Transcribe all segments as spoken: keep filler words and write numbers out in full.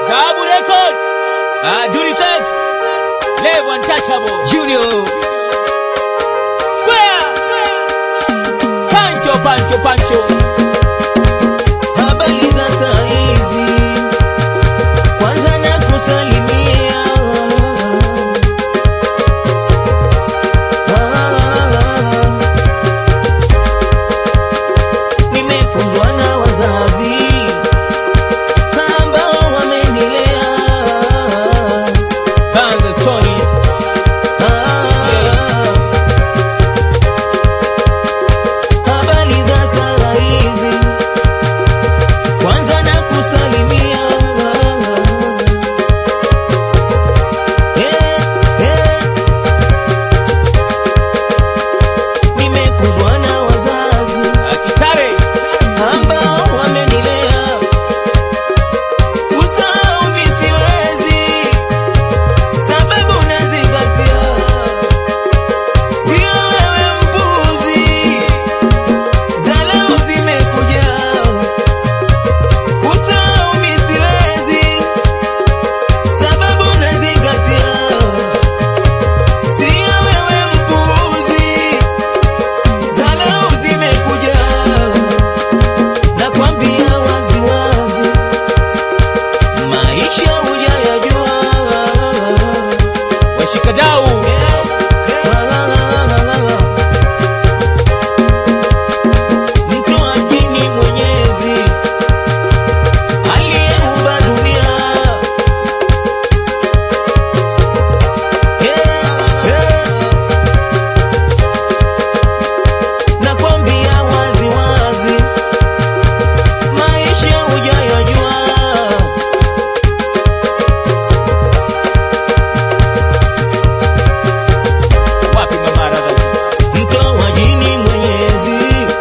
Zabu Record. Ah, Duty Sex. Level Untouchable. Junior. Square. Pancho, Pancho, Pancho. Habari za saa hizi, kwanza na kusalimia. Nimefunzwa na wazazi ambao wamenilea. Banza Stony. Habari za saa hizi, kwanza na kusalimia. Eh, eh. Nimefunzwa na wazazi Akitare. ambao wamenilea. Kusahau mimi siwezi, sababu nazingatia. Sio wewe mpuzi, za leo zimekuja. Kusahau mimi siwezi, sababu nazingatia. Sio wewe mpuzi, za leo zimekuja. Nakwambia wazi wazi, maisha hujayajua. Washikadau. Mtoa jini Mwenyezi aliyeumba dunia. Nakwambia wazi wazi, maisha hujayajua. Wapi Mama Radha? Mtoa jini Mwenyezi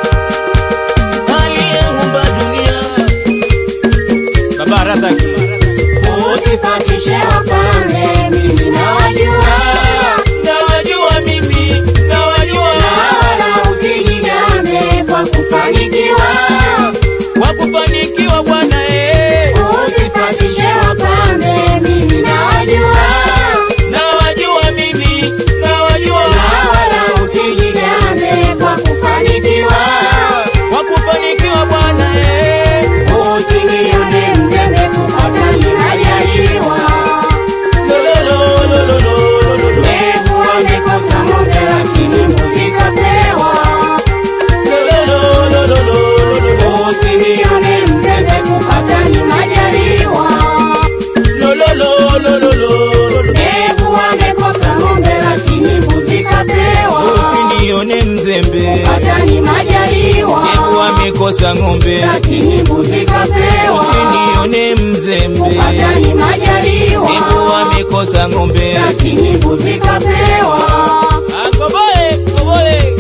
aliyeumba dunia. Baba Radha. Usifatishe wapambe, mimi nawajua. Nawajua mimi, nawajua. Na wala usijigambe kwa kufanikiwa. Kwa kufanikiwa bwana eh. Usifatishe wapambe, mimi nawajua. Nawajua mimi, nawajua. Na wala usijigambe kwa kufanikiwa. Kwa kufanikiwa bwana eh. Usinione mzembe kupata ninajaliwa. Lolo lolo lolo. Mbegu wamekosa ng'ombe lakini mbuzi kapewa. Lolo lolo lolo. Usinione mzembe kupata ninajaliwa. Lolo lolo lolo. Mbegu wamekosa ng'ombe lakini mbuzi kapewa. Usinione mzembe. Kupata ni majaliwa. Hebu amekosa ng'ombe. Lakini mbuzi kapewa. Usinione mzembe. Kupata ni majaliwa. Hebu amekosa ng'ombe. Lakini mbuzi kapewa. Akoboe, koboe.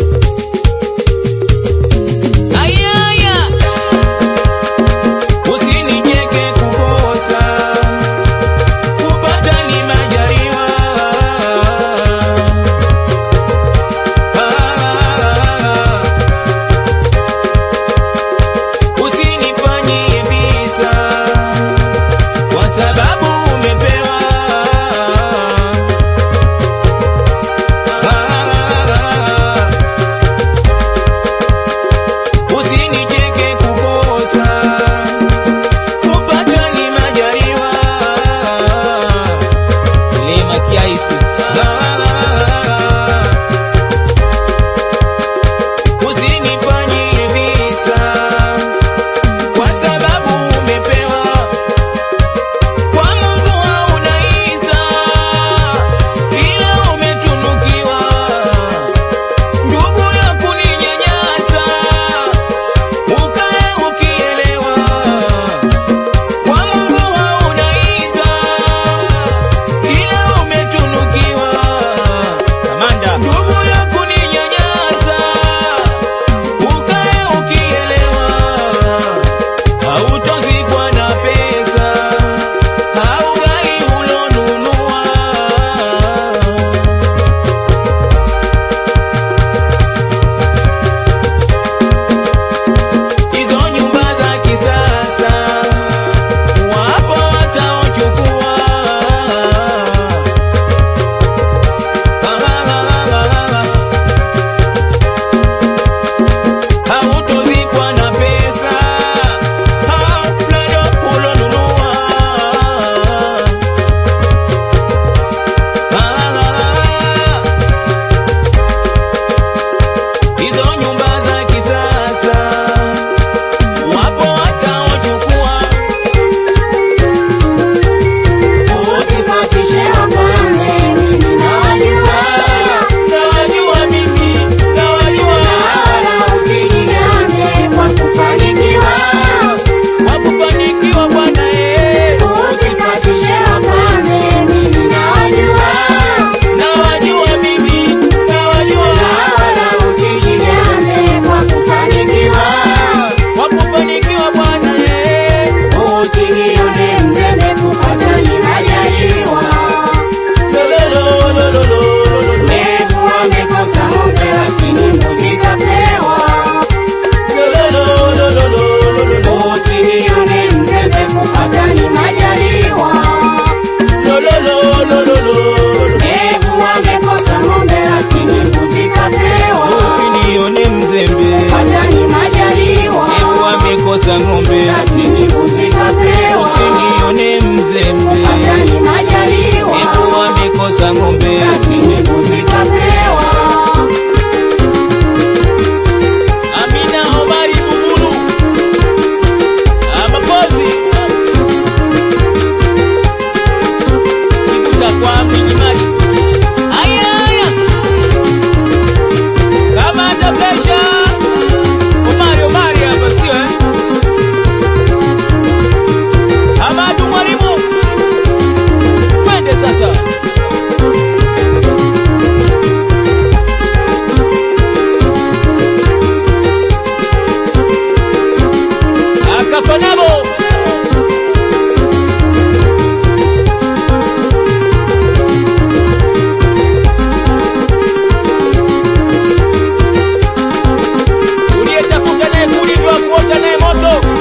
Aya aya. Usinijeke kukosa. Kupata ni majaliwa. Ah. Usinifanyie visa kwa sababu umepewa. amekosa ng'ombe, lakini mbuzi kapewa. usinione mzembe, hata ni majaliwa. Ebu amekosa ng'ombe, lakini mbuzi kapewa. Amina Omari Buguru, Amapozi Kibuta kwa Minimaji. Aya aya kama atapesha Omari Omari hapa sio eh? Hamadu Mwalimu, twende sasa. Akafanabo uliyetafuta naye kulindwa kuota naye moto.